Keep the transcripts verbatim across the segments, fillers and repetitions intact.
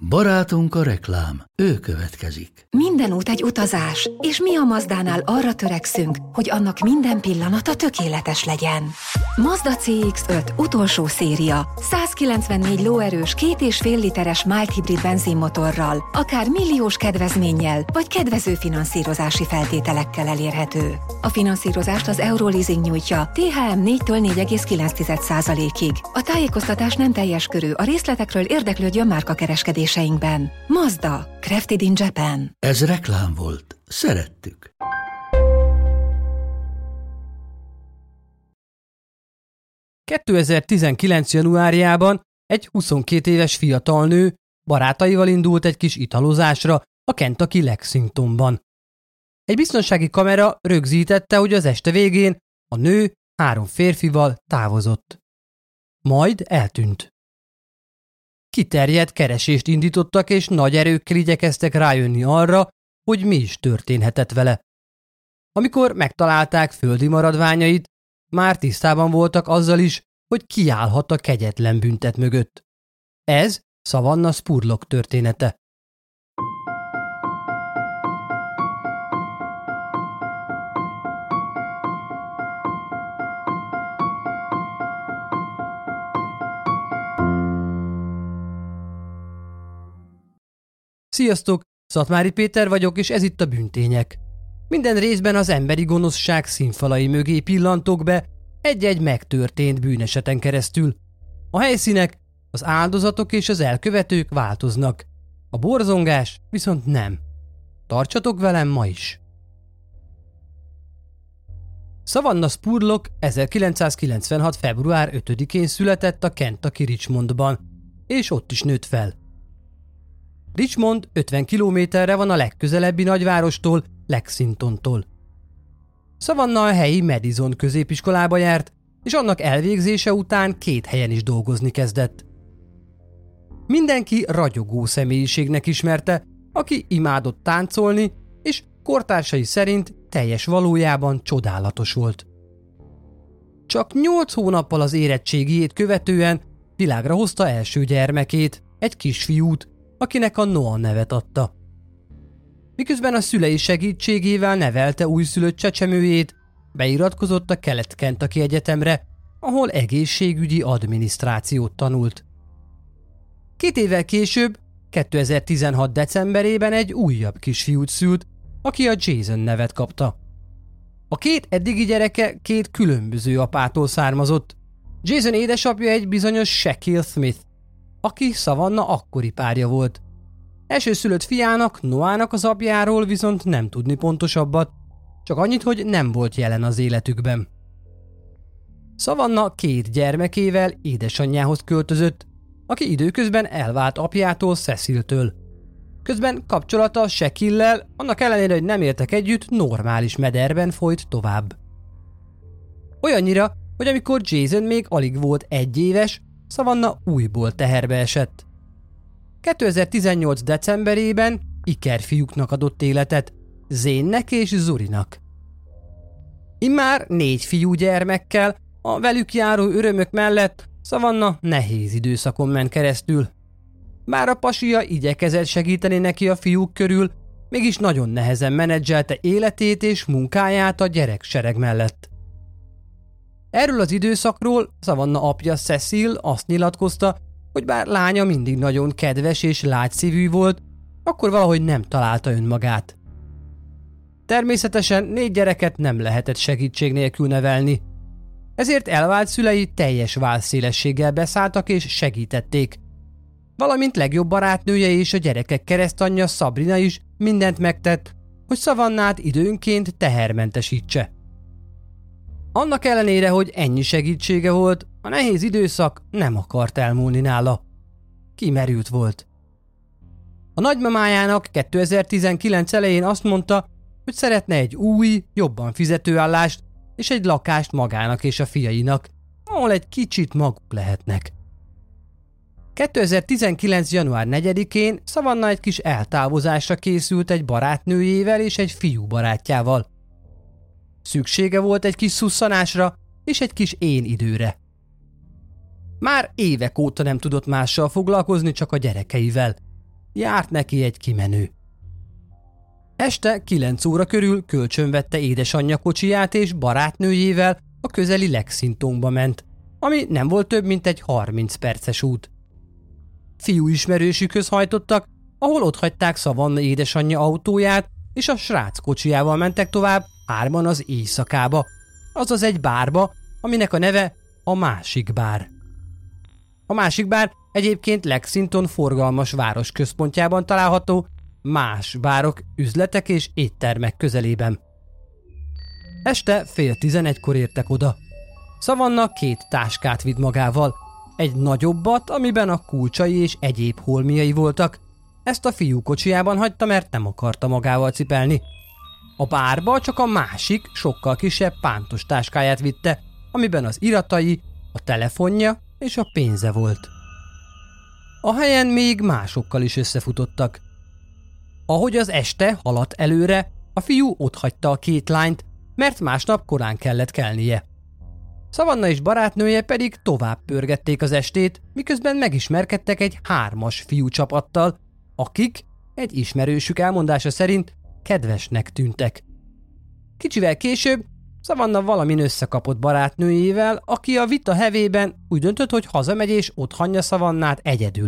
Barátunk a reklám, ő következik. Minden út egy utazás, és mi a Mazdánál arra törekszünk, hogy annak minden pillanata tökéletes legyen. Mazda cé iksz öt utolsó széria, százkilencvennégy lóerős, két és fél literes mild hibrid benzinmotorral, akár milliós kedvezménnyel, vagy kedvező finanszírozási feltételekkel elérhető. A finanszírozást az Euroleasing nyújtja té há em négytől négy egész kilenc százalékig. A tájékoztatás nem teljes körű, a részletekről érdeklődjön márkakereskedéseinkben. Mazda, crafted in Japan. Ez reklám volt. Szerettük. kétezer-tizenkilenc. januárjában egy huszonkét éves fiatal nő barátaival indult egy kis italozásra a Kentucky Lexingtonban. Egy biztonsági kamera rögzítette, hogy az este végén a nő három férfival távozott. Majd eltűnt. Kiterjedt keresést indítottak, és nagy erőkkel igyekeztek rájönni arra, hogy mi is történhetett vele. Amikor megtalálták földi maradványait, már tisztában voltak azzal is, hogy ki állhat a kegyetlen büntet mögött. Ez Savannah Spurlock története. Sziasztok! Szatmári Péter vagyok, és ez itt a Bűntények. Minden részben az emberi gonoszság színfalai mögé pillantok be egy-egy megtörtént bűneseten keresztül. A helyszínek, az áldozatok és az elkövetők változnak. A borzongás viszont nem. Tartsatok velem ma is! Savannah Spurlock ezerkilencszázkilencvenhat. február ötödikén született a Kentucky Richmondban, és ott is nőtt fel. Richmond ötven kilométerre van a legközelebbi nagyvárostól, Lexingtontól. Savannah a helyi Madison középiskolába járt, és annak elvégzése után két helyen is dolgozni kezdett. Mindenki ragyogó személyiségnek ismerte, aki imádott táncolni, és kortársai szerint teljes valójában csodálatos volt. Csak nyolc hónappal az érettségiét követően világra hozta első gyermekét, egy kisfiút, akinek a Noah nevet adta. Miközben a szülei segítségével nevelte újszülött csecsemőjét, beiratkozott a Kelet-Kentucky Egyetemre, ahol egészségügyi adminisztrációt tanult. Két évvel később, kétezer-tizenhat. decemberében egy újabb kisfiút szült, aki a Jason nevet kapta. A két eddigi gyereke két különböző apától származott. Jason édesapja egy bizonyos Shaquille Smith, aki Savannah akkori párja volt. Elsőszülött fiának, Noahnak az apjáról viszont nem tudni pontosabbat, csak annyit, hogy nem volt jelen az életükben. Savannah két gyermekével édesanyjához költözött, aki időközben elvált apjától, Ceciltől. Közben kapcsolata Shaquille-lel, annak ellenére, hogy nem éltek együtt, normális mederben folyt tovább. Olyannyira, hogy amikor Jason még alig volt egy éves, Savannah újból teherbe esett. kétezer-tizennyolc. decemberében ikerfiúknak adott életet, Zane-nek és Zurinak. Immár négy fiú gyermekkel, a velük járó örömök mellett Savannah nehéz időszakon ment keresztül. Bár a pasija igyekezett segíteni neki a fiúk körül, mégis nagyon nehezen menedzselte életét és munkáját a gyereksereg mellett. Erről az időszakról Savannah apja Cecil azt nyilatkozta, hogy bár lánya mindig nagyon kedves és lágyszívű volt, akkor valahogy nem találta önmagát. Természetesen négy gyereket nem lehetett segítség nélkül nevelni. Ezért elvált szülei teljes válszélességgel beszálltak és segítették. Valamint legjobb barátnője és a gyerekek keresztanyja Sabrina is mindent megtett, hogy Savannát időnként tehermentesítse. Annak ellenére, hogy ennyi segítsége volt, a nehéz időszak nem akart elmúlni nála. Kimerült volt. A nagymamájának kétezer-tizenkilenc elején azt mondta, hogy szeretne egy új, jobban fizető állást és egy lakást magának és a fiainak, ahol egy kicsit maguk lehetnek. kétezer-tizenkilenc. január negyedikén Savannah egy kis eltávozásra készült egy barátnőjével és egy fiú barátjával. Szüksége volt egy kis szusszanásra és egy kis én időre. Már évek óta nem tudott mással foglalkozni, csak a gyerekeivel. járt neki egy kimenő. Este kilenc óra körül kölcsönvette édesanyja kocsiját és barátnőjével a közeli Lexingtonba ment, ami nem volt több, mint egy harminc perces út. Fiú ismerősükhöz hajtottak, ahol otthagyták Savannah édesanyja autóját, és a srác kocsijával mentek tovább hárman az éjszakába, azaz egy bárba, aminek a neve a Másik Bár. A Másik Bár egyébként Lexington forgalmas városközpontjában található, más bárok, üzletek és éttermek közelében. Este fél tizenegykor értek oda. Savannah két táskát vitt magával, egy nagyobbat, amiben a kulcsai és egyéb holmiai voltak. Ezt a fiú kocsijában hagyta, mert nem akarta magával cipelni. A bárba csak a másik, sokkal kisebb pántos táskáját vitte, amiben az iratai, a telefonja és a pénze volt. A helyen még másokkal is összefutottak. Ahogy az este haladt előre, a fiú otthagyta a két lányt, mert másnap korán kellett kelnie. Savannah és barátnője pedig tovább pörgették az estét, miközben megismerkedtek egy hármas fiúcsapattal, akik, egy ismerősük elmondása szerint, kedvesnek tűntek. Kicsivel később Savannah valamin összekapott barátnőjével, aki a vita hevében úgy döntött, hogy hazamegy és otthagyja Savannát egyedül.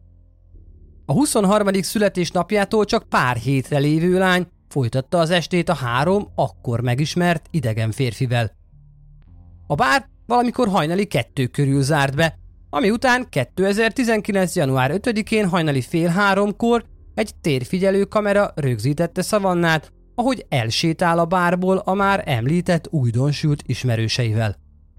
A huszonharmadik születésnapjától csak pár hétre lévő lány folytatta az estét a három akkor megismert idegen férfivel. A bár valamikor hajnali kettő körül zárt be, ami után kétezer-tizenkilenc. január ötödikén hajnali fél háromkor egy térfigyelő kamera rögzítette Savannát, ahogy elsétál a bárból a már említett újdonsült ismerőseivel.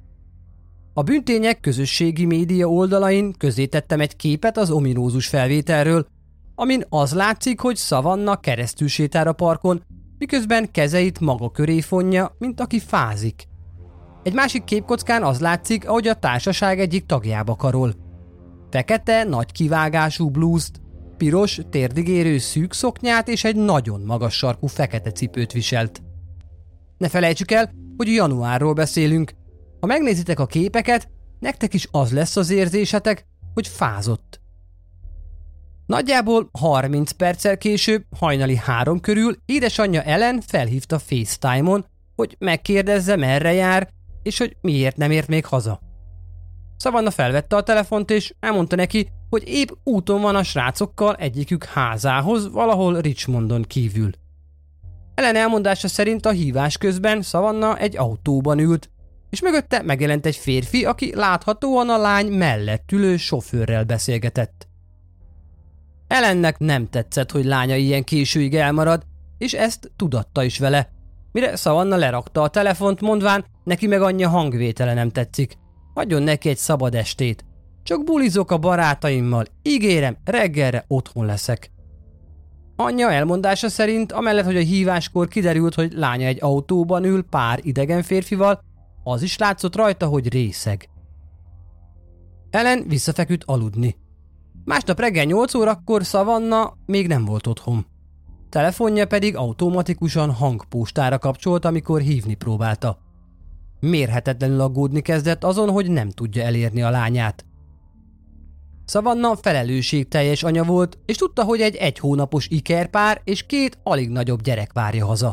A bűntények közösségi média oldalain közzétettem egy képet az ominózus felvételről, amin az látszik, hogy Savannah keresztül sétál a parkon, miközben kezeit maga köré fonja, mint aki fázik. Egy másik képkockán az látszik, ahogy a társaság egyik tagjába karol. Fekete, nagy kivágású blúzt, piros, térdigérő szűk szoknyát és egy nagyon magas sarkú fekete cipőt viselt. Ne felejtsük el, hogy januárról beszélünk. Ha megnézitek a képeket, nektek is az lesz az érzésetek, hogy fázott. Nagyjából harminc perccel később, hajnali három körül édesanyja Ellen felhívta FaceTime-on, hogy megkérdezze, merre jár, és hogy miért nem ért még haza. Savannah felvette a telefont, és elmondta neki, hogy épp úton van a srácokkal egyikük házához, valahol Richmondon kívül. Ellen elmondása szerint a hívás közben Savannah egy autóban ült, és mögötte megjelent egy férfi, aki láthatóan a lány mellett ülő sofőrrel beszélgetett. Ellennek nem tetszett, hogy lánya ilyen későig elmarad, és ezt tudatta is vele, mire Savannah lerakta a telefont, mondván, neki meg anyja hangvétele nem tetszik. Hagyjon neki egy szabad estét. Csak bulizok a barátaimmal, ígérem, reggelre otthon leszek. Anyja elmondása szerint, amellett, hogy a híváskor kiderült, hogy lánya egy autóban ül pár idegen férfival, az is látszott rajta, hogy részeg. Ellen visszafeküdt aludni. Másnap reggel nyolc órakor Savannah még nem volt otthon. Telefonja pedig automatikusan hangpostára kapcsolt, amikor hívni próbálta. Mérhetetlenül aggódni kezdett azon, hogy nem tudja elérni a lányát. Savannah felelősségteljes anya volt, és tudta, hogy egy egy hónapos ikerpár és két alig nagyobb gyerek várja haza.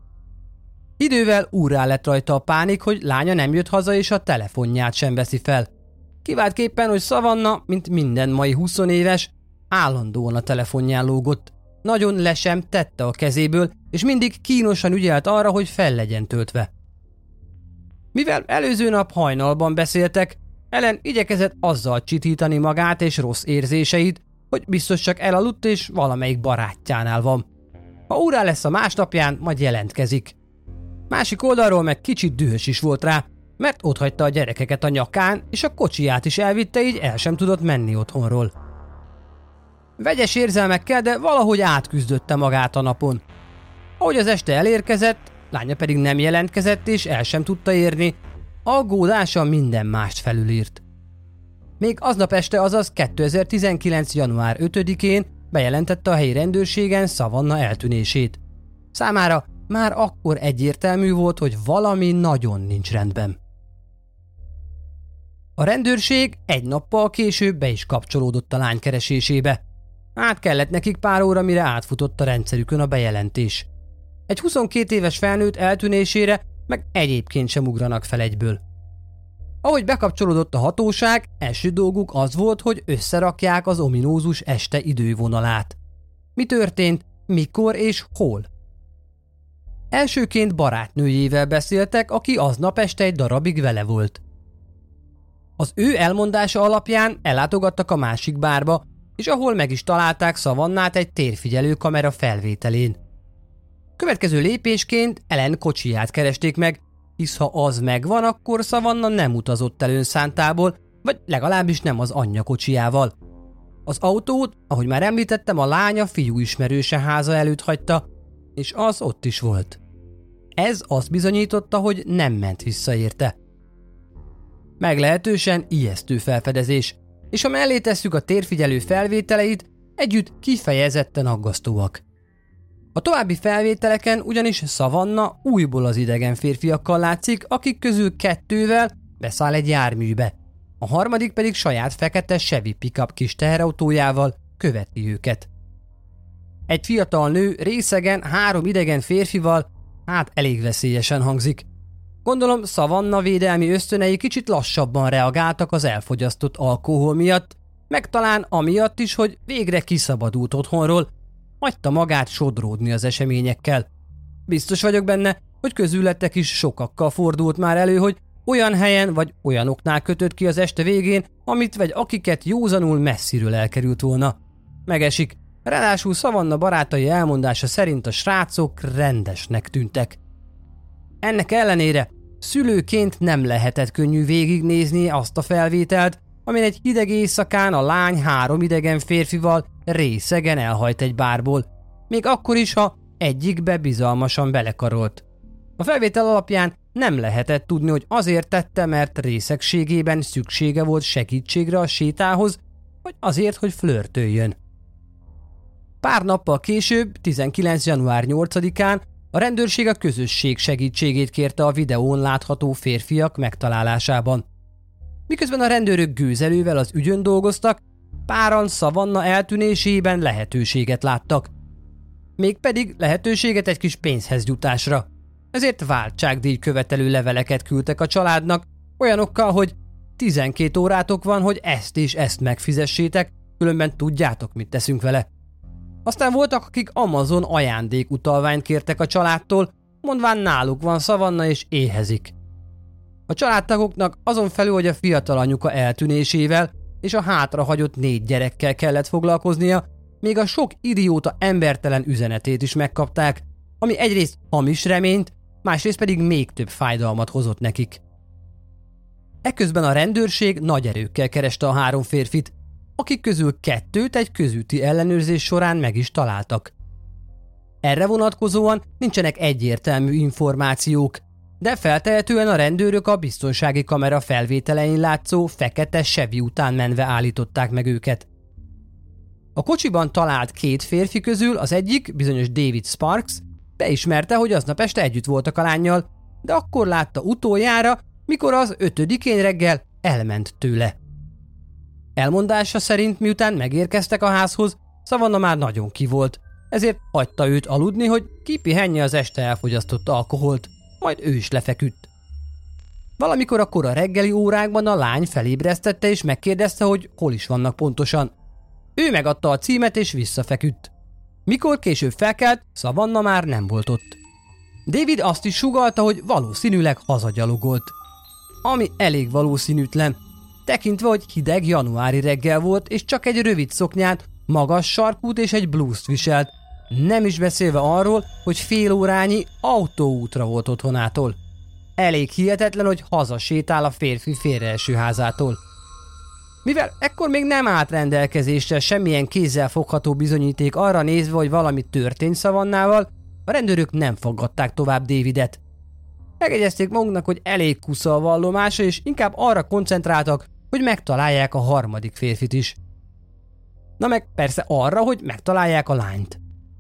Idővel úrrá lett rajta a pánik, hogy lánya nem jött haza és a telefonját sem veszi fel. Kiváltképpen, hogy Savannah, mint minden mai huszonéves, állandóan a telefonján lógott. Nagyon le sem tette a kezéből, és mindig kínosan ügyelt arra, hogy fel legyen töltve. Mivel előző nap hajnalban beszéltek, Ellen igyekezett azzal csitítani magát és rossz érzéseit, hogy biztos csak elaludt és valamelyik barátjánál van. Ha órá lesz a másnapján, majd jelentkezik. Másik oldalról meg kicsit dühös is volt rá, mert otthagyta a gyerekeket a nyakán, és a kocsiját is elvitte, így el sem tudott menni otthonról. Vegyes érzelmekkel, de valahogy átküzdötte magát a napon. Ahogy az este elérkezett, lánya pedig nem jelentkezett és el sem tudta érni, aggódása minden mást felülírt. Még aznap este, azaz kétezer-tizenkilenc. január ötödikén bejelentette a helyi rendőrségen Savannah eltűnését. Számára már akkor egyértelmű volt, hogy valami nagyon nincs rendben. A rendőrség egy nappal később be is kapcsolódott a lány keresésébe. Át kellett nekik pár óra, mire átfutott a rendszerükön a bejelentés. Egy huszonkét éves felnőtt eltűnésére meg egyébként sem ugranak fel egyből. Ahogy bekapcsolódott a hatóság, első dolguk az volt, hogy összerakják az ominózus este idővonalát. Mi történt, mikor és hol? Elsőként barátnőjével beszéltek, aki aznap este egy darabig vele volt. Az ő elmondása alapján ellátogattak a másik bárba, és ahol meg is találták Savannát egy térfigyelő kamera felvételén. Következő lépésként Ellen kocsiját keresték meg, hisz ha az megvan, akkor Savanna nem utazott el önszántából, vagy legalábbis nem az anyja kocsijával. Az autót, ahogy már említettem, a lánya fiú ismerőse háza előtt hagyta, és az ott is volt. Ez azt bizonyította, hogy nem ment vissza érte. Meglehetősen ijesztő felfedezés, és ha mellé tesszük a térfigyelő felvételeit, együtt kifejezetten aggasztóak. A további felvételeken ugyanis Savanna újból az idegen férfiakkal látszik, akik közül kettővel beszáll egy járműbe, a harmadik pedig saját fekete Chevy pickup kis teherautójával követi őket. Egy fiatal nő részegen három idegen férfival, hát elég veszélyesen hangzik. Gondolom Savanna védelmi ösztönei kicsit lassabban reagáltak az elfogyasztott alkohol miatt, meg talán amiatt is, hogy végre kiszabadult otthonról, hagyta magát sodródni az eseményekkel. Biztos vagyok benne, hogy közületek is sokakkal fordult már elő, hogy olyan helyen vagy olyanoknál kötött ki az este végén, amit vagy akiket józanul messziről elkerült volna. Megesik, ráadásul Savanna barátai elmondása szerint a srácok rendesnek tűntek. Ennek ellenére szülőként nem lehetett könnyű végignézni azt a felvételt, amin egy hideg éjszakán a lány három idegen férfival részegen elhajt egy bárból, még akkor is, ha egyikbe bizalmasan belekarolt. A felvétel alapján nem lehetett tudni, hogy azért tette, mert részegségében szüksége volt segítségre a sétához, vagy azért, hogy flörtöljön. Pár nappal később, tizenkilencedike január nyolcadikán a rendőrség a közösség segítségét kérte a videón látható férfiak megtalálásában. Miközben a rendőrök gőzelővel az ügyön dolgoztak, páran Savanna eltűnésében lehetőséget láttak. Mégpedig lehetőséget egy kis pénzhez jutásra. Ezért váltságdíj követelő leveleket küldtek a családnak, olyanokkal, hogy tizenkét órátok van, hogy ezt és ezt megfizessétek, különben tudjátok, mit teszünk vele. Aztán voltak, akik Amazon ajándékutalványt kértek a családtól, mondván náluk van Savanna és éhezik. A családtagoknak azon felül, hogy a fiatal anyuka eltűnésével és a hátrahagyott négy gyerekkel kellett foglalkoznia, még a sok idióta embertelen üzenetét is megkapták, ami egyrészt hamis reményt, másrészt pedig még több fájdalmat hozott nekik. Eközben a rendőrség nagy erőkkel kereste a három férfit, akik közül kettőt egy közúti ellenőrzés során meg is találtak. Erre vonatkozóan nincsenek egyértelmű információk, de feltehetően a rendőrök a biztonsági kamera felvételein látszó fekete Chevy után menve állították meg őket. A kocsiban talált két férfi közül az egyik, bizonyos David Sparks, beismerte, hogy aznap este együtt voltak a lánnyal, de akkor látta utoljára, mikor az ötödikén reggel elment tőle. Elmondása szerint, miután megérkeztek a házhoz, Savanna már nagyon ki volt, ezért hagyta őt aludni, hogy kipihenje az este elfogyasztott alkoholt, majd ő is lefeküdt. Valamikor a kora reggeli órákban a lány felébresztette és megkérdezte, hogy hol is vannak pontosan. Ő megadta a címet és visszafeküdt. Mikor később felkelt, Savanna már nem volt ott. David azt is sugallta, hogy valószínűleg hazagyalogolt. Ami elég valószínűtlen, tekintve, hogy hideg januári reggel volt, és csak egy rövid szoknyát, magas sarkút és egy blúzt viselt, nem is beszélve arról, hogy fél órányi autóútra volt otthonától. Elég hihetetlen, hogy hazasétál a férfi félreeső házától. Mivel ekkor még nem állt rendelkezésre semmilyen kézzel fogható bizonyíték arra nézve, hogy valami történt Savannával, a rendőrök nem fogadták tovább Davidet. Megegyezték maguknak, hogy elég kusza a vallomása, és inkább arra koncentráltak, hogy megtalálják a harmadik férfit is. Na meg persze arra, hogy megtalálják a lányt.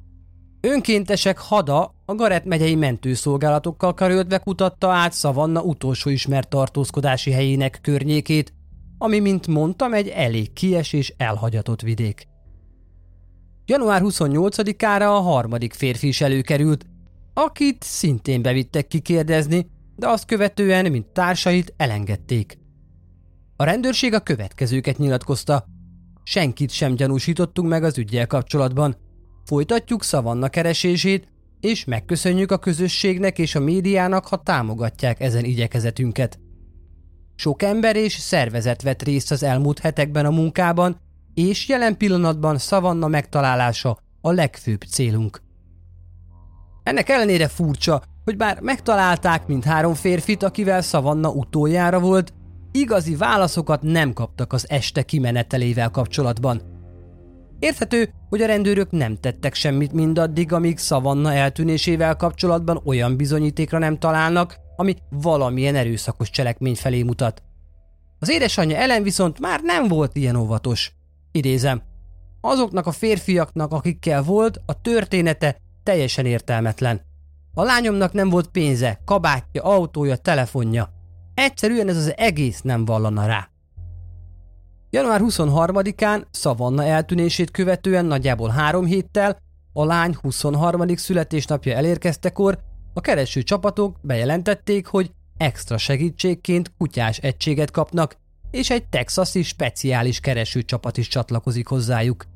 Önkéntesek hada a Garrett megyei mentőszolgálatokkal karöltve kutatta át Savanna utolsó ismert tartózkodási helyének környékét, ami, mint mondtam, egy elég kies és elhagyatott vidék. január huszonnyolcadikára a harmadik férfi is előkerült, akit szintén bevittek kikérdezni, de azt követően, mint társait, elengedték. A rendőrség a következőket nyilatkozta. Senkit sem gyanúsítottunk meg az üggyel kapcsolatban. Folytatjuk Szavanna keresését, és megköszönjük a közösségnek és a médiának, ha támogatják ezen igyekezetünket. Sok ember és szervezet vett részt az elmúlt hetekben a munkában, és jelen pillanatban Szavanna megtalálása a legfőbb célunk. Ennek ellenére furcsa, hogy bár megtalálták mindhárom férfit, akivel Szavanna utoljára volt, igazi válaszokat nem kaptak az este kimenetelével kapcsolatban. Érthető, hogy a rendőrök nem tettek semmit mindaddig, amíg Szavanna eltűnésével kapcsolatban olyan bizonyítékra nem találnak, ami valamilyen erőszakos cselekmény felé mutat. Az édesanyja Ellen viszont már nem volt ilyen óvatos. Idézem, azoknak a férfiaknak, akikkel volt, a története teljesen értelmetlen. A lányomnak nem volt pénze, kabátja, autója, telefonja. Egyszerűen ez az egész nem vallana rá. január huszonharmadikán Szavanna eltűnését követően nagyjából három héttel a lány huszonharmadik születésnapja elérkeztekor a kereső csapatok bejelentették, hogy extra segítségként kutyás egységet kapnak, és egy texasi speciális keresőcsapat is csatlakozik hozzájuk.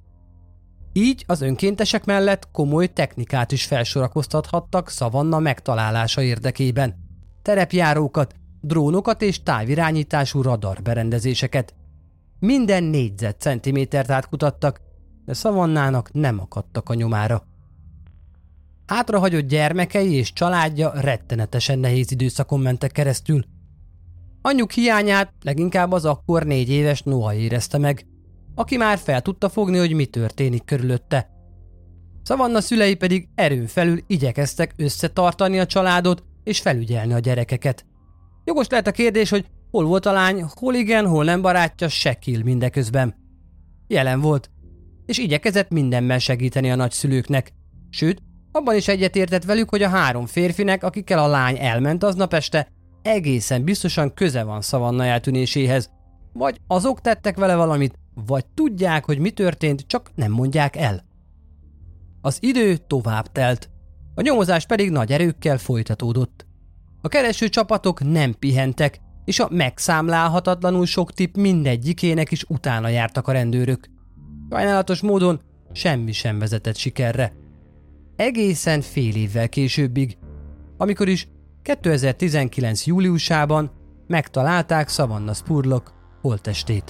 Így az önkéntesek mellett komoly technikát is felsorakoztathattak Szavanna megtalálása érdekében. Terepjárókat, drónokat és távirányítású radarberendezéseket. Minden négyzetcentimétert átkutattak, de Szavannának nem akadtak a nyomára. Hátrahagyott gyermekei és családja rettenetesen nehéz időszakon mentek keresztül. Anyjuk hiányát leginkább az akkor négy éves Noah érezte meg, aki már fel tudta fogni, hogy mi történik körülötte. Szavanna szülei pedig erőn felül igyekeztek összetartani a családot és felügyelni a gyerekeket. Jogos lehet a kérdés, hogy hol volt a lány, hol igen, hol nem barátja Shaquille mindeközben. Jelen volt, és igyekezett mindenben segíteni a nagyszülőknek. Sőt, abban is egyetértett velük, hogy a három férfinek, akikkel a lány elment aznap este, egészen biztosan köze van Szavanna eltűnéséhez. Vagy azok tettek vele valamit, vagy tudják, hogy mi történt, csak nem mondják el. Az idő tovább telt, a nyomozás pedig nagy erőkkel folytatódott. A kereső csapatok nem pihentek, és a megszámlálhatatlanul sok tipp mindegyikének is utána jártak a rendőrök. Sajnálatos módon semmi sem vezetett sikerre. Egészen fél évvel későbbig, amikor is kétezer-tizenkilenc júliusában megtalálták Savannah Spurlock holttestét.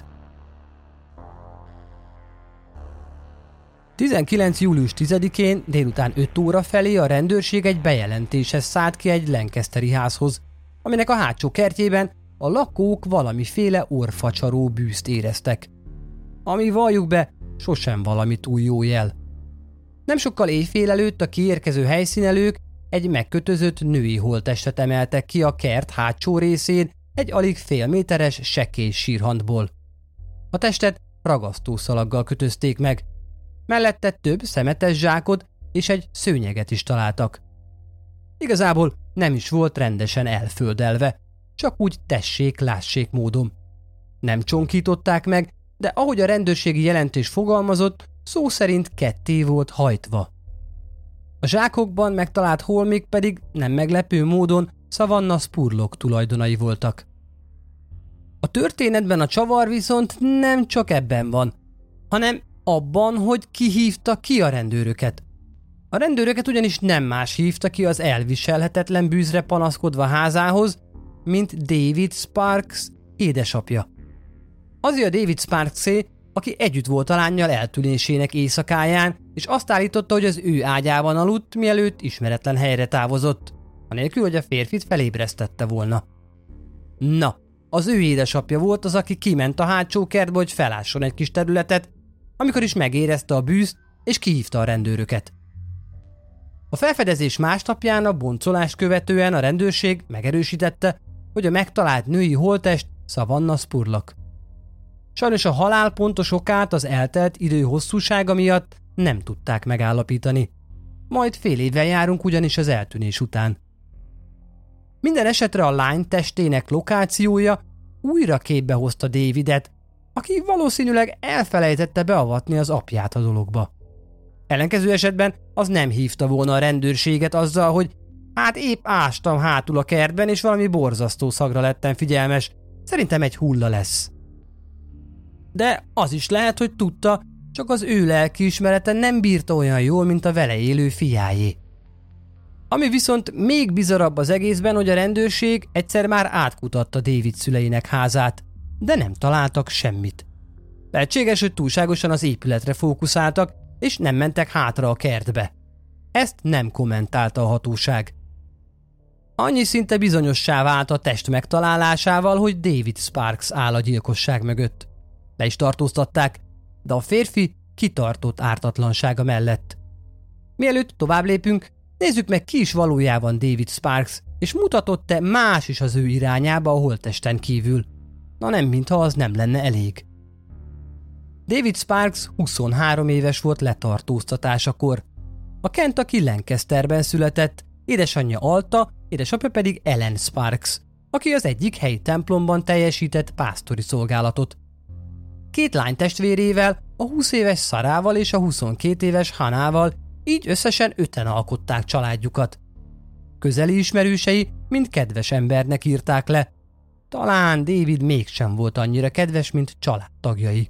tizenkilenc július tizedikén délután öt óra felé a rendőrség egy bejelentéshez szállt ki egy Lancasteri házhoz, aminek a hátsó kertjében a lakók valamiféle orrfacsaró bűzt éreztek. Ami valljuk be, sosem valami túl jó jel. Nem sokkal éjfél előtt a kiérkező helyszínelők egy megkötözött női holttestet emeltek ki a kert hátsó részén egy alig fél méteres sekély sírhantból. A testet ragasztószalaggal kötözték meg. Mellette több szemetes zsákot és egy szőnyeget is találtak. Igazából nem is volt rendesen elföldelve, csak úgy tessék-lássék módon. Nem csonkították meg, de ahogy a rendőrségi jelentés fogalmazott, szó szerint ketté volt hajtva. A zsákokban megtalált holmik pedig nem meglepő módon Savannah Spurlock tulajdonai voltak. A történetben a csavar viszont nem csak ebben van, hanem abban, hogy ki hívta ki a rendőröket. A rendőröket ugyanis nem más hívta ki az elviselhetetlen bűzre panaszkodva házához, mint David Sparks édesapja. Azért a David Sparksé, aki együtt volt a lánnyal eltűnésének éjszakáján, és azt állította, hogy az ő ágyában aludt, mielőtt ismeretlen helyre távozott, anélkül, hogy a férfit felébresztette volna. Na, az ő édesapja volt az, aki kiment a hátsó kertbe, hogy felásson egy kis területet, amikor is megérezte a bűzt, és kihívta a rendőröket. A felfedezés másnapján a boncolást követően a rendőrség megerősítette, hogy a megtalált női holttest Savannah Spurlock. Sajnos a halál pontos okát az eltelt idő hosszúsága miatt nem tudták megállapítani. Majd fél évvel járunk ugyanis az eltűnés után. Minden esetre a lány testének lokációja újra képbe hozta Davidet, aki valószínűleg elfelejtette beavatni az apját a dologba. Ellenkező esetben az nem hívta volna a rendőrséget azzal, hogy hát épp ástam hátul a kertben, és valami borzasztó szagra lettem figyelmes. Szerintem egy hulla lesz. De az is lehet, hogy tudta, csak az ő lelkiismerete nem bírta olyan jól, mint a vele élő fiájé. Ami viszont még bizarabb az egészben, hogy a rendőrség egyszer már átkutatta David szüleinek házát, de nem találtak semmit. Lehetséges, hogy túlságosan az épületre fókuszáltak, és nem mentek hátra a kertbe. Ezt nem kommentálta a hatóság. Annyi szinte bizonyossá vált a test megtalálásával, hogy David Sparks áll a gyilkosság mögött. Le is tartóztatták, de a férfi kitartott ártatlansága mellett. Mielőtt tovább lépünk, nézzük meg, ki is valójában David Sparks, és mutatott-e más is az ő irányába a holttesten kívül. Na nem, mintha az nem lenne elég. David Sparks huszonhárom éves volt letartóztatásakor. A Kentucky Lancasterben született, édesanyja Alta, édesapja pedig Ellen Sparks, aki az egyik helyi templomban teljesített pásztori szolgálatot. Két lánytestvérével, a húsz éves Sarával és a huszonkét éves Hannával, így összesen öten alkották családjukat. Közeli ismerősei mind kedves embernek írták le. Talán David mégsem volt annyira kedves, mint családtagjai.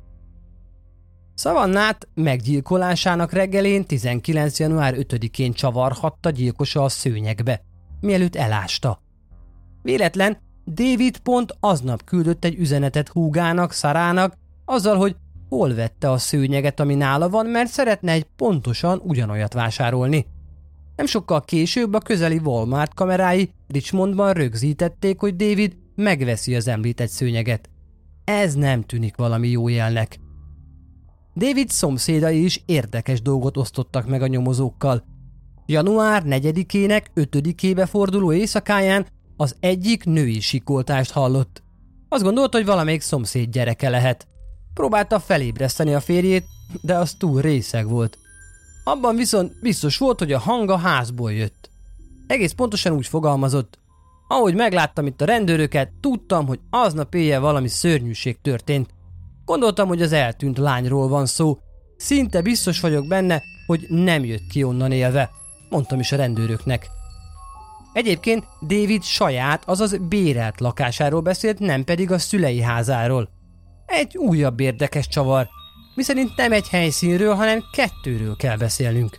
Savannát meggyilkolásának reggelén tizenkilencedike január ötödikén csavarhatta gyilkosa a szőnyegbe, mielőtt elásta. Véletlen, David pont aznap küldött egy üzenetet húgának, Sarának, azzal, hogy hol vette a szőnyeget, ami nála van, mert szeretne egy pontosan ugyanolyat vásárolni. Nem sokkal később a közeli Walmart kamerái Richmondban rögzítették, hogy David megveszi az említett szőnyeget. Ez nem tűnik valami jó jelnek. David szomszédai is érdekes dolgot osztottak meg a nyomozókkal. január negyedikének ötödikébe forduló éjszakáján az egyik női sikoltást hallott. Azt gondolta, hogy valamelyik szomszéd gyereke lehet. Próbálta felébreszteni a férjét, de az túl részeg volt. Abban viszont biztos volt, hogy a hang a házból jött. Egész pontosan úgy fogalmazott: ahogy megláttam itt a rendőröket, tudtam, hogy aznap éjjel valami szörnyűség történt. Gondoltam, hogy az eltűnt lányról van szó. Szinte biztos vagyok benne, hogy nem jött ki onnan élve. Mondtam is a rendőröknek. Egyébként David saját, azaz bérelt lakásáról beszélt, nem pedig a szülei házáról. Egy újabb érdekes csavar, miszerint nem egy helyszínről, hanem kettőről kell beszélnünk.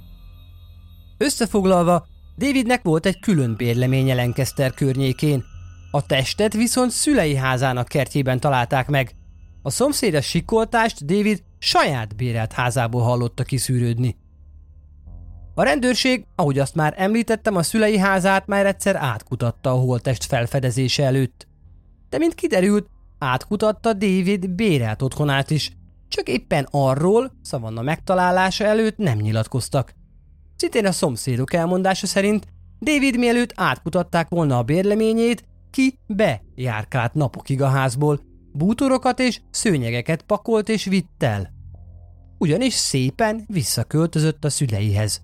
Összefoglalva, Davidnek volt egy külön bérleménye Lancaster környékén. A testet viszont szülei házának kertjében találták meg. A szomszédos sikoltást David saját bérelt házából hallotta kiszűrődni. A rendőrség, ahogy azt már említettem, a szülei házát már egyszer átkutatta a holttest felfedezése előtt. De mint kiderült, átkutatta David bérelt otthonát is, csak éppen arról Savannah megtalálása előtt nem nyilatkoztak. Szintén a szomszédok elmondása szerint David mielőtt átkutatták volna a bérleményét, ki bejárkált napokig a házból, bútorokat és szőnyegeket pakolt és vitt el. Ugyanis szépen visszaköltözött a szüleihez.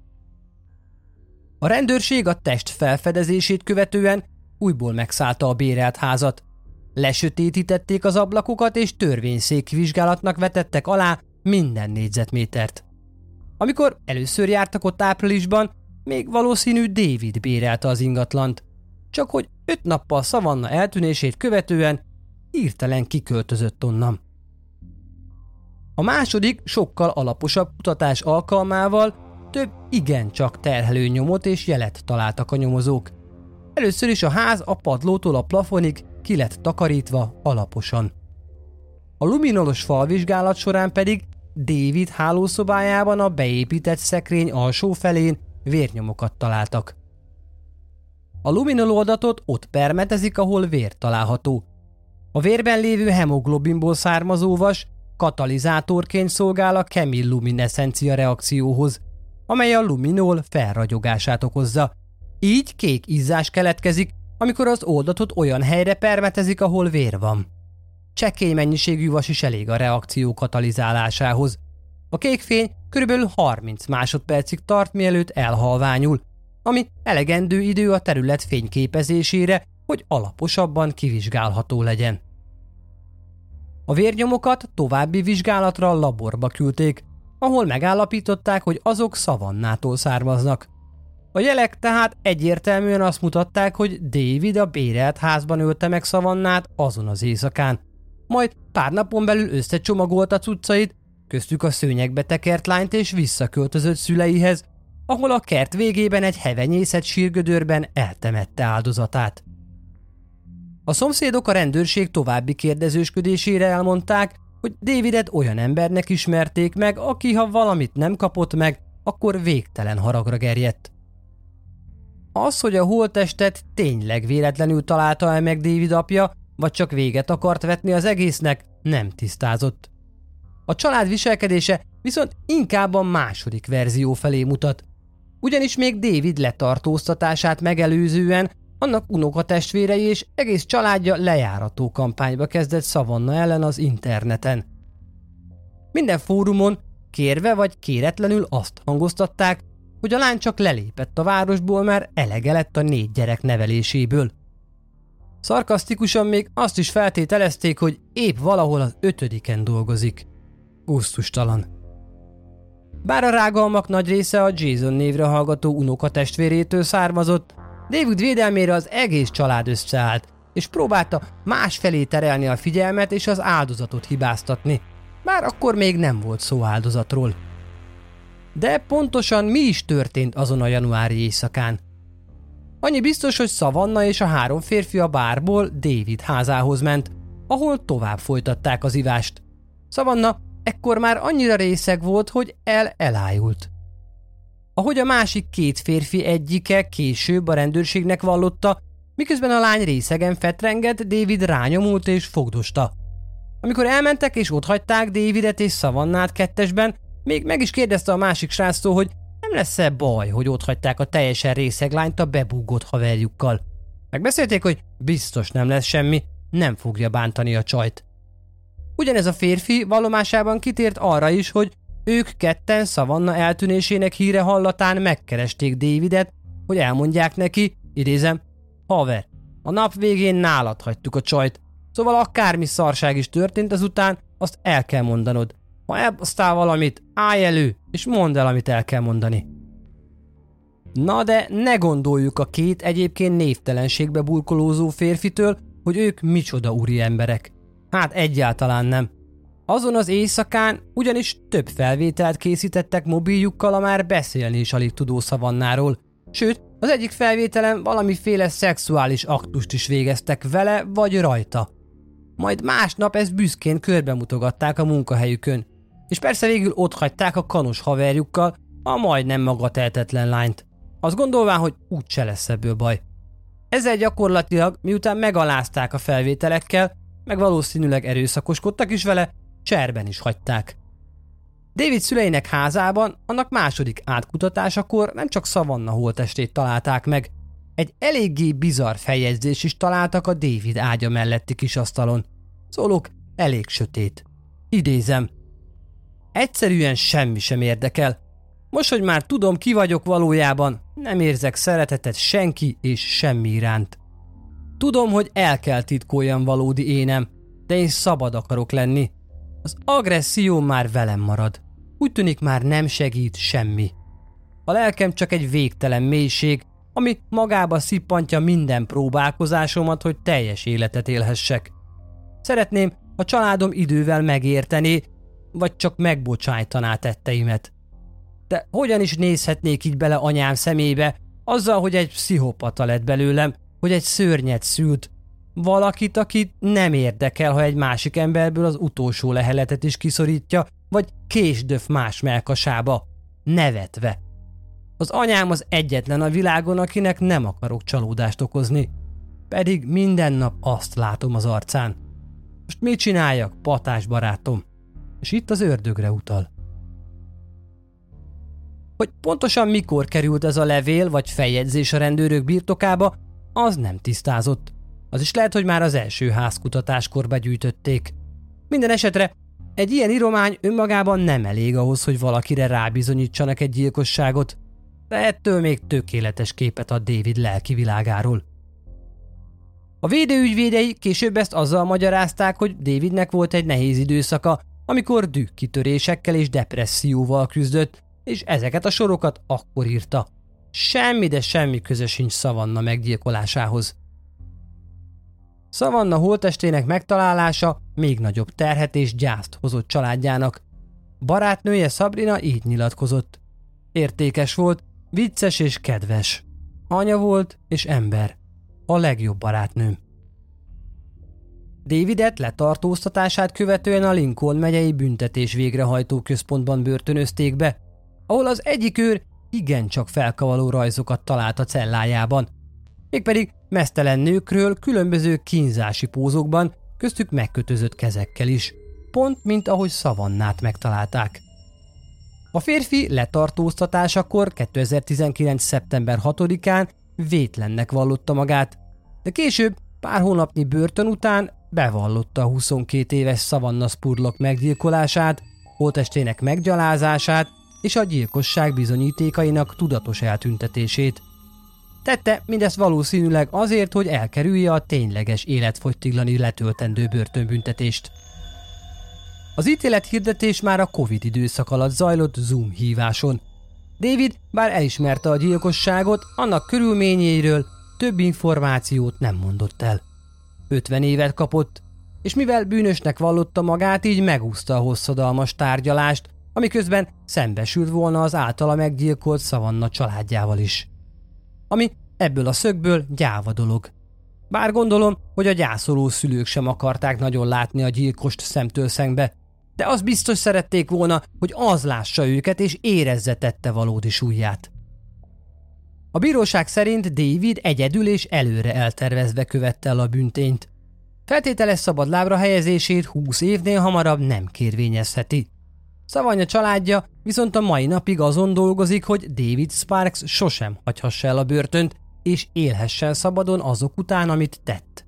A rendőrség a test felfedezését követően újból megszállta a bérelt házat. Lesötétítették az ablakokat és törvényszéki vizsgálatnak vetettek alá minden négyzetmétert. Amikor először jártak ott áprilisban, még valószínű David bérelte az ingatlant, csak hogy öt nappal Savannah eltűnését követően hirtelen kiköltözött onnan. A második, sokkal alaposabb kutatás alkalmával több igencsak terhelő nyomot és jelet találtak a nyomozók. Először is a ház a padlótól a plafonig ki lett takarítva alaposan. A luminolos falvizsgálat során pedig David hálószobájában a beépített szekrény alsó felén vérnyomokat találtak. A luminolódatot ott permetezik, ahol vér található. A vérben lévő hemoglobinból származó vas katalizátorként szolgál a kemillumineszencia reakcióhoz, amely a luminol felragyogását okozza. Így kék izzás keletkezik, amikor az oldatot olyan helyre permetezik, ahol vér van. Csekély mennyiségű vas is elég a reakció katalizálásához. A kék fény körülbelül harminc másodpercig tart, mielőtt elhalványul, ami elegendő idő a terület fényképezésére, hogy alaposabban kivizsgálható legyen. A vérnyomokat további vizsgálatra a laborba küldték. ahol megállapították, hogy azok szavannától származnak. A jelek tehát egyértelműen azt mutatták, hogy David a bérelt házban ölte meg Savannát azon az éjszakán. Majd pár napon belül összecsomagolta cuccait, köztük a szőnyegbe tekert lányt és visszaköltözött szüleihez, ahol a kert végében egy hevenyészet sírgödörben eltemette áldozatát. A szomszédok a rendőrség további kérdezősködésére elmondták, hogy Davidet olyan embernek ismerték meg, aki ha valamit nem kapott meg, akkor végtelen haragra gerjedt. Az, hogy a holttestet tényleg véletlenül találta el meg David apja, vagy csak véget akart vetni az egésznek, nem tisztázott. A család viselkedése viszont inkább a második verzió felé mutat. Ugyanis még David letartóztatását megelőzően annak unokatestvérei és egész családja lejárató kampányba kezdett Savannah ellen az interneten. Minden fórumon kérve vagy kéretlenül azt hangoztatták, hogy a lány csak lelépett a városból, mert elege lett a négy gyerek neveléséből. Szarkasztikusan még azt is feltételezték, hogy épp valahol az ötödiken dolgozik. Gusztustalan. Bár a rágalmak nagy része a Jason névre hallgató unokatestvérétől származott, David védelmére az egész család összeállt, és próbálta másfelé terelni a figyelmet és az áldozatot hibáztatni, bár akkor még nem volt szó áldozatról. De pontosan mi is történt azon a januári éjszakán? Annyi biztos, hogy Savannah és a három férfi a bárból David házához ment, ahol tovább folytatták az ivást. Savannah ekkor már annyira részeg volt, hogy el elájult. Ahogy a másik két férfi egyike később a rendőrségnek vallotta, miközben a lány részegen fetrengett, David rányomult és fogdosta. Amikor elmentek és otthagyták Davidet és Savannát kettesben, még meg is kérdezte a másik sráctól, hogy nem lesz-e baj, hogy otthagyták a teljesen részeg lányt a bebúgott haverjukkal. Megbeszélték, hogy biztos nem lesz semmi, nem fogja bántani a csajt. Ugyanez a férfi vallomásában kitért arra is, hogy ők ketten Savannah eltűnésének híre hallatán megkeresték Davidet, hogy elmondják neki, idézem, haver, a nap végén nálad hagytuk a csajt, szóval akármi szarság is történt azután, azt el kell mondanod. Ha elbasztál valamit, állj elő, és mondd el, amit el kell mondani. Na de ne gondoljuk a két egyébként névtelenségbe burkolózó férfitől, hogy ők micsoda úri emberek. Hát egyáltalán nem. Azon az éjszakán ugyanis több felvételt készítettek mobiljukkal a már beszélni is alig tudó Savannahról, sőt, az egyik felvételen valamiféle szexuális aktust is végeztek vele vagy rajta. Majd másnap ezt büszkén körbemutogatták a munkahelyükön, és persze végül otthagyták a kanos haverjukkal a majdnem magatehetetlen lányt, azt gondolván, hogy úgyse lesz ebből baj. Ezzel gyakorlatilag, miután megalázták a felvételekkel, meg valószínűleg erőszakoskodtak is vele, cserben is hagyták. David szüleinek házában annak második átkutatásakor nem csak Savannah holttestét találták meg, egy eléggé bizarr feljegyzés is találtak a David ágya melletti kis asztalon. Szólók elég sötét. Idézem. Egyszerűen semmi sem érdekel. Most, hogy már tudom, ki vagyok valójában, nem érzek szeretetet senki és semmi iránt. Tudom, hogy el kell titkoljam valódi énem, de én szabad akarok lenni. Az agresszió már velem marad. Úgy tűnik, már nem segít semmi. A lelkem csak egy végtelen mélység, ami magába szippantja minden próbálkozásomat, hogy teljes életet élhessek. Szeretném, ha családom idővel megértené, vagy csak megbocsájtaná tetteimet. De hogyan is nézhetnék így bele anyám szemébe, azzal, hogy egy pszichopata lett belőlem, hogy egy szörnyet szült, valakit, akit nem érdekel, ha egy másik emberből az utolsó leheletet is kiszorítja, vagy késdöf más melkasába, nevetve. Az anyám az egyetlen a világon, akinek nem akarok csalódást okozni. Pedig minden nap azt látom az arcán. Most mit csináljak, patás barátom? És itt az ördögre utal. Hogy pontosan mikor került ez a levél vagy feljegyzés a rendőrök birtokába, az nem tisztázott. Az is lehet, hogy már az első házkutatáskor begyűjtötték. Minden esetre egy ilyen íromány önmagában nem elég ahhoz, hogy valakire rábizonyítsanak egy gyilkosságot, de ettől még tökéletes képet ad David lelki világáról. A védőügyvédei később ezt azzal magyarázták, hogy Davidnek volt egy nehéz időszaka, amikor dühkitörésekkel és depresszióval küzdött, és ezeket a sorokat akkor írta. Semmi, de semmi köze sincs Savannah meggyilkolásához. Savannah holttestének megtalálása még nagyobb terhet és gyászt hozott családjának. Barátnője Sabrina így nyilatkozott. Értékes volt, vicces és kedves. Anya volt és ember. A legjobb barátnőm. Davidet letartóztatását követően a Lincoln megyei büntetés végrehajtó központban börtönözték be, ahol az egyik őr igencsak felkavaló rajzokat talált a cellájában. Mégpedig meztelen nőkről különböző kínzási pózokban, köztük megkötözött kezekkel is, pont mint ahogy Savannát megtalálták. A férfi letartóztatásakor kétezer-tizenkilenc. szeptember hatodikán vétlennek vallotta magát, de később, pár hónapnyi börtön után bevallotta a huszonkét éves Savannah Spurlock meggyilkolását, holttestének meggyalázását és a gyilkosság bizonyítékainak tudatos eltüntetését. Tette mindezt valószínűleg azért, hogy elkerülje a tényleges életfogytiglani letöltendő börtönbüntetést. Az ítélethirdetés már a Covid időszak alatt zajlott Zoom híváson. David bár elismerte a gyilkosságot, annak körülményeiről több információt nem mondott el. ötven évet kapott, és mivel bűnösnek vallotta magát, így megúszta a hosszadalmas tárgyalást, amiközben szembesült volna az általa meggyilkolt Savannah családjával is. Ami ebből a szögből gyáva dolog. Bár gondolom, hogy a gyászoló szülők sem akarták nagyon látni a gyilkost szemtől szembe, de az biztos szerették volna, hogy az lássa őket és érezze tette valódi súlyát. A bíróság szerint David egyedül és előre eltervezve követte el a bűntényt. Feltételes szabadlábra helyezését húsz évnél hamarabb nem kérvényezheti. Savannah családja viszont a mai napig azon dolgozik, hogy David Sparks sosem hagyhassa el a börtönt, és élhessen szabadon azok után, amit tett.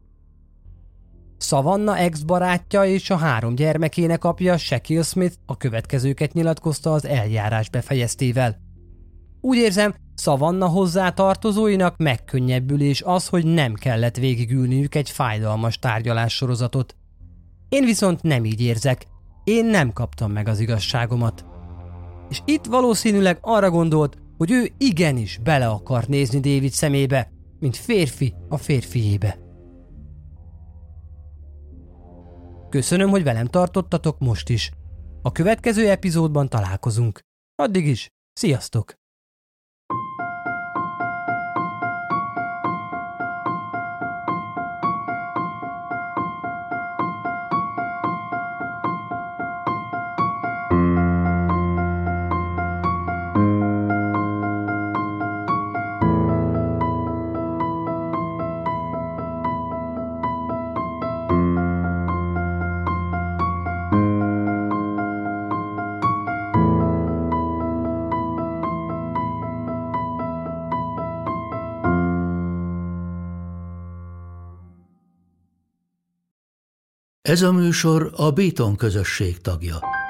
Savannah ex-barátja és a három gyermekének apja Shaquille Smith a következőket nyilatkozta az eljárás befejeztével. Úgy érzem, Savannah hozzátartozóinak megkönnyebbülés az, hogy nem kellett végigülniük egy fájdalmas tárgyalássorozatot. Én viszont nem így érzek, én nem kaptam meg az igazságomat. És itt valószínűleg arra gondolt, hogy ő igenis bele akart nézni David szemébe, mint férfi a férfiébe. Köszönöm, hogy velem tartottatok most is. A következő epizódban találkozunk. Addig is, sziasztok! Ez a műsor a Béton közösség tagja.